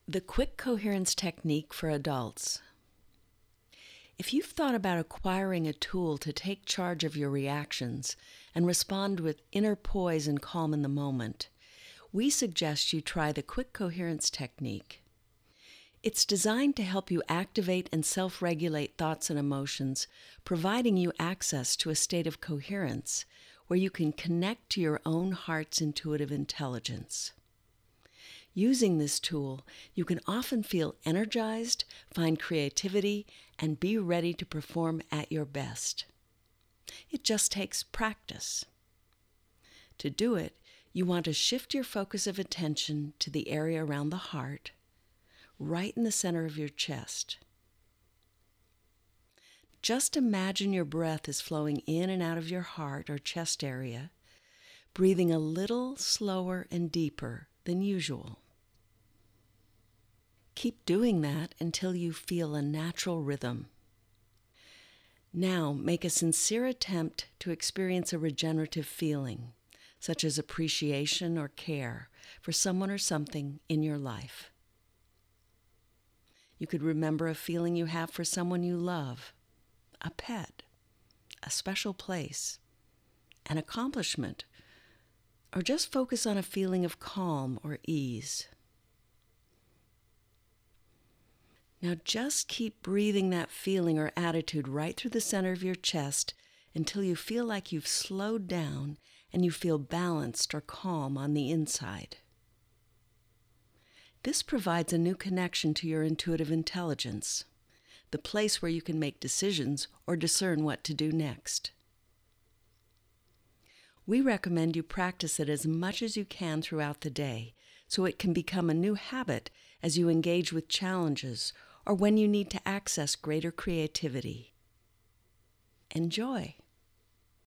The quick coherence technique for adults. If you've thought about acquiring a tool to take charge of your reactions and respond with inner poise and calm in the moment, we suggest you try the quick coherence technique. It's designed to help you activate and self-regulate thoughts and emotions, providing you access to a state of coherence where you can connect to your own heart's intuitive intelligence. Using this tool, you can often feel energized, find creativity, and be ready to perform at your best. It just takes practice. To do it, you want to shift your focus of attention to the area around the heart, right in the center of your chest. Just imagine your breath is flowing in and out of your heart or chest area, breathing a little slower and deeper than usual. Keep doing that until you feel a natural rhythm. Now, make a sincere attempt to experience a regenerative feeling, such as appreciation or care for someone or something in your life. You could remember a feeling you have for someone you love, a pet, a special place, an accomplishment, or just focus on a feeling of calm or ease. Now just keep breathing that feeling or attitude right through the center of your chest until you feel like you've slowed down and you feel balanced or calm on the inside. This provides a new connection to your intuitive intelligence, the place where you can make decisions or discern what to do next. We recommend you practice it as much as you can throughout the day so it can become a new habit as you engage with challenges or when you need to access greater creativity. Enjoy.